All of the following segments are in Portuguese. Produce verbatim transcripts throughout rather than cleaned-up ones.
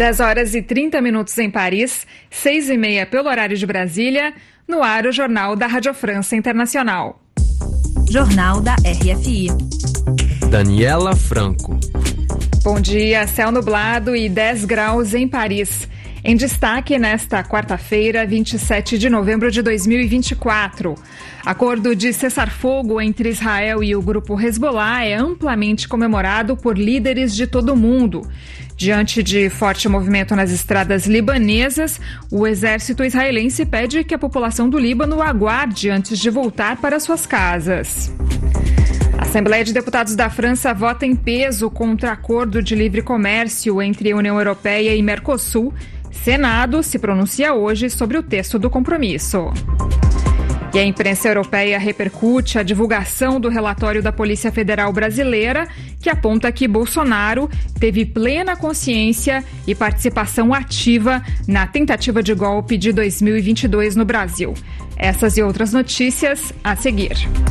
dez horas e trinta minutos em Paris, seis e meia pelo horário de Brasília, no ar o Jornal da Rádio França Internacional. Jornal da R F I. Daniela Franco. Bom dia, céu nublado e dez graus em Paris. Em destaque nesta quarta-feira, vinte e sete de novembro de dois mil e vinte e quatro. Acordo de cessar-fogo entre Israel e o grupo Hezbollah é amplamente comemorado por líderes de todo o mundo. Diante de forte movimento nas estradas libanesas, o exército israelense pede que a população do Líbano aguarde antes de voltar para suas casas. A Assembleia de Deputados da França vota em peso contra acordo de livre comércio entre a União Europeia e Mercosul. Senado se pronuncia hoje sobre o texto do compromisso. E a imprensa europeia repercute a divulgação do relatório da Polícia Federal Brasileira, que aponta que Bolsonaro teve plena consciência e participação ativa na tentativa de golpe de dois mil e vinte e dois no Brasil. Essas e outras notícias a seguir.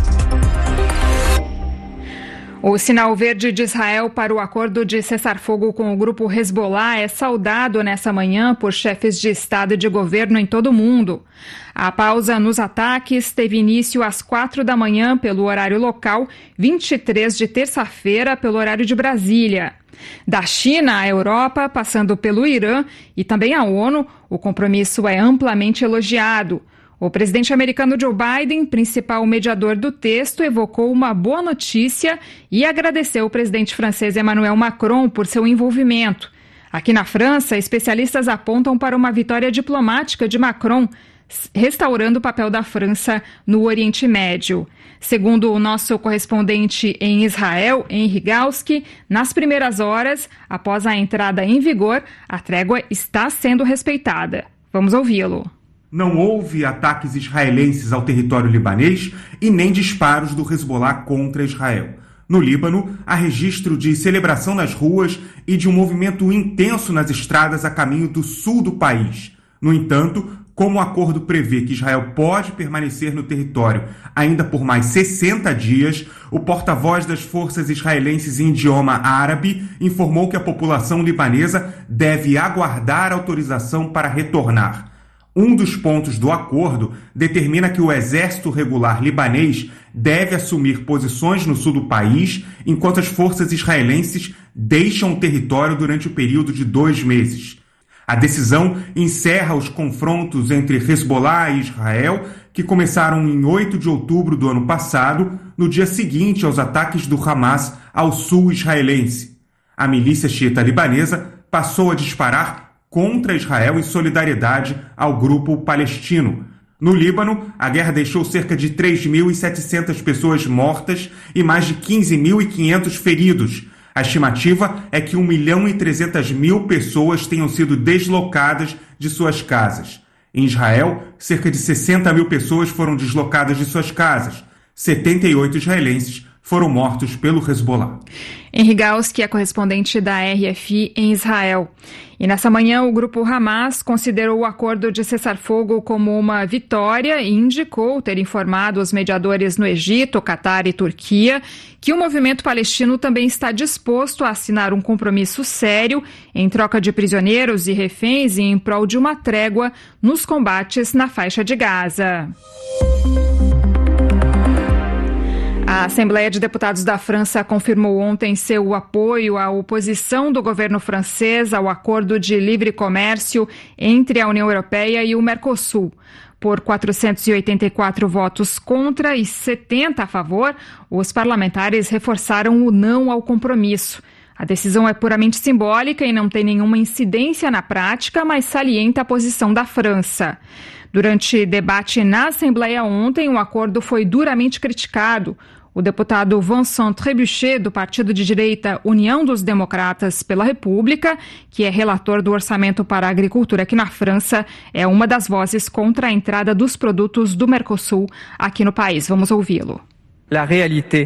O sinal verde de Israel para o acordo de cessar-fogo com o grupo Hezbollah é saudado nessa manhã por chefes de Estado e de governo em todo o mundo. A pausa nos ataques teve início às quatro da manhã pelo horário local, vinte e três de terça-feira pelo horário de Brasília. Da China à Europa, passando pelo Irã e também a ONU, o compromisso é amplamente elogiado. O presidente americano Joe Biden, principal mediador do texto, evocou uma boa notícia e agradeceu o presidente francês Emmanuel Macron por seu envolvimento. Aqui na França, especialistas apontam para uma vitória diplomática de Macron, restaurando o papel da França no Oriente Médio. Segundo o nosso correspondente em Israel, Henri Galski, nas primeiras horas, após a entrada em vigor, a trégua está sendo respeitada. Vamos ouvi-lo. Não houve ataques israelenses ao território libanês e nem disparos do Hezbollah contra Israel. No Líbano, há registro de celebração nas ruas e de um movimento intenso nas estradas a caminho do sul do país. No entanto, como o acordo prevê que Israel pode permanecer no território ainda por mais sessenta dias, o porta-voz das forças israelenses em idioma árabe informou que a população libanesa deve aguardar autorização para retornar. Um dos pontos do acordo determina que o exército regular libanês deve assumir posições no sul do país, enquanto as forças israelenses deixam o território durante o período de dois meses. A decisão encerra os confrontos entre Hezbollah e Israel, que começaram em oito de outubro do ano passado, no dia seguinte aos ataques do Hamas ao sul israelense. A milícia xiita libanesa passou a disparar contra Israel em solidariedade ao grupo palestino. No Líbano, a guerra deixou cerca de três mil e setecentas pessoas mortas e mais de quinze mil e quinhentos feridos. A estimativa é que um milhão e trezentas mil pessoas tenham sido deslocadas de suas casas. Em Israel, cerca de sessenta mil pessoas foram deslocadas de suas casas. setenta e oito israelenses foram mortos pelo Hezbollah. Henri Galski é correspondente da R F I em Israel. E nessa manhã o grupo Hamas considerou o acordo de cessar-fogo como uma vitória e indicou ter informado os mediadores no Egito, Catar e Turquia que o movimento palestino também está disposto a assinar um compromisso sério em troca de prisioneiros e reféns e em prol de uma trégua nos combates na faixa de Gaza. A Assembleia de Deputados da França confirmou ontem seu apoio à oposição do governo francês ao acordo de livre comércio entre a União Europeia e o Mercosul. Por quatrocentos e oitenta e quatro votos contra e setenta a favor, os parlamentares reforçaram o não ao compromisso. A decisão é puramente simbólica e não tem nenhuma incidência na prática, mas salienta a posição da França. Durante debate na Assembleia ontem, o acordo foi duramente criticado. O deputado Vincent Trébuchet, do partido de direita União dos Democratas pela República, que é relator do orçamento para a agricultura aqui na França, é uma das vozes contra a entrada dos produtos do Mercosul aqui no país. Vamos ouvi-lo. La réalité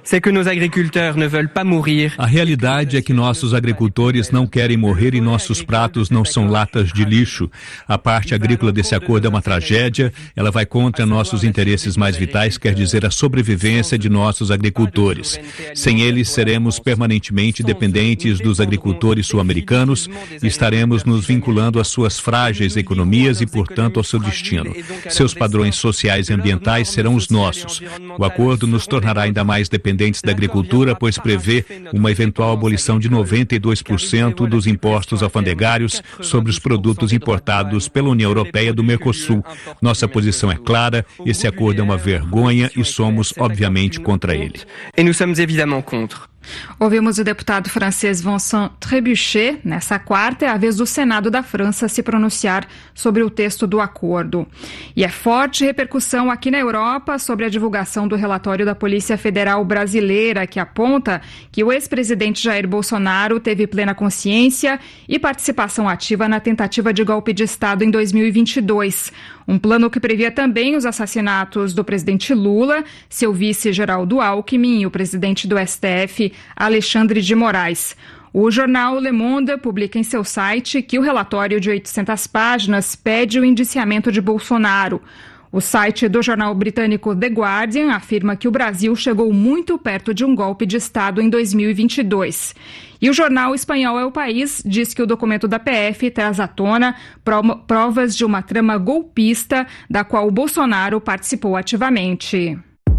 A realidade é que nossos agricultores não querem morrer e nossos pratos não são latas de lixo. A parte agrícola desse acordo é uma tragédia, ela vai contra nossos interesses mais vitais, quer dizer, a sobrevivência de nossos agricultores. Sem eles, seremos permanentemente dependentes dos agricultores sul-americanos e estaremos nos vinculando às suas frágeis economias e, portanto, ao seu destino. Seus padrões sociais e ambientais serão os nossos. O acordo nos tornará ainda mais dependentes da agricultura, pois prevê uma eventual abolição de noventa e dois por cento dos impostos alfandegários sobre os produtos importados pela União Europeia do Mercosul. Nossa posição é clara, esse acordo é uma vergonha e somos, obviamente, contra ele. E nós somos, evidemment, contra. Ouvimos o deputado francês Vincent Trébuchet. Nessa quarta é a vez do Senado da França se pronunciar sobre o texto do acordo. E é forte repercussão aqui na Europa sobre a divulgação do relatório da Polícia Federal Brasileira, que aponta que o ex-presidente Jair Bolsonaro teve plena consciência e participação ativa na tentativa de golpe de Estado em dois mil e vinte e dois. Um plano que previa também os assassinatos do presidente Lula, seu vice Geraldo Alckmin e o presidente do S T F, Alexandre de Moraes. O jornal Le Monde publica em seu site que o relatório de oitocentas páginas pede o indiciamento de Bolsonaro. O site do jornal britânico The Guardian afirma que o Brasil chegou muito perto de um golpe de Estado em dois mil e vinte e dois. E o jornal espanhol É o País diz que o documento da P F traz à tona provas de uma trama golpista da qual o Bolsonaro participou ativamente.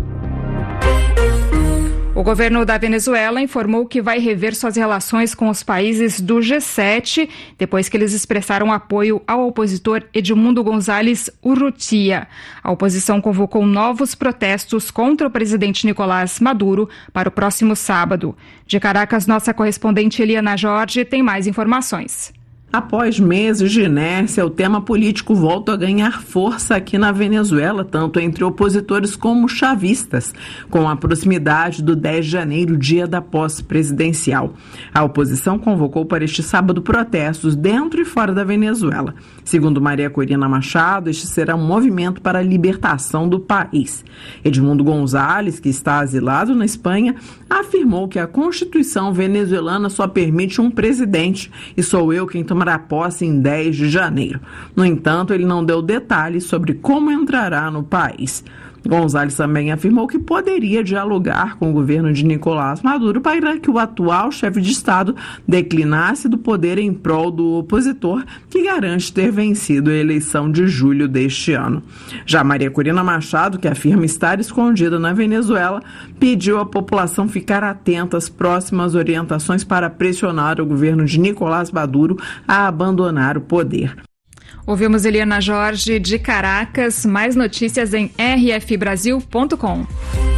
O governo da Venezuela informou que vai rever suas relações com os países do G sete, depois que eles expressaram apoio ao opositor Edmundo González Urrutia. A oposição convocou novos protestos contra o presidente Nicolás Maduro para o próximo sábado. De Caracas, nossa correspondente Eliana Jorge tem mais informações. Após meses de inércia, o tema político volta a ganhar força aqui na Venezuela, tanto entre opositores como chavistas, com a proximidade do dez de janeiro, dia da posse presidencial. A oposição convocou para este sábado protestos dentro e fora da Venezuela. Segundo Maria Corina Machado, este será um movimento para a libertação do país. Edmundo González, que está asilado na Espanha, afirmou que a Constituição venezuelana só permite um presidente e sou eu quem tomará posse em dez de janeiro. No entanto, ele não deu detalhes sobre como entrará no país. González também afirmou que poderia dialogar com o governo de Nicolás Maduro para que o atual chefe de Estado declinasse do poder em prol do opositor, que garante ter vencido a eleição de julho deste ano. Já Maria Corina Machado, que afirma estar escondida na Venezuela, pediu à população ficar atenta às próximas orientações para pressionar o governo de Nicolás Maduro a abandonar o poder. Ouvimos Eliana Jorge de Caracas. Mais notícias em r f brasil ponto com.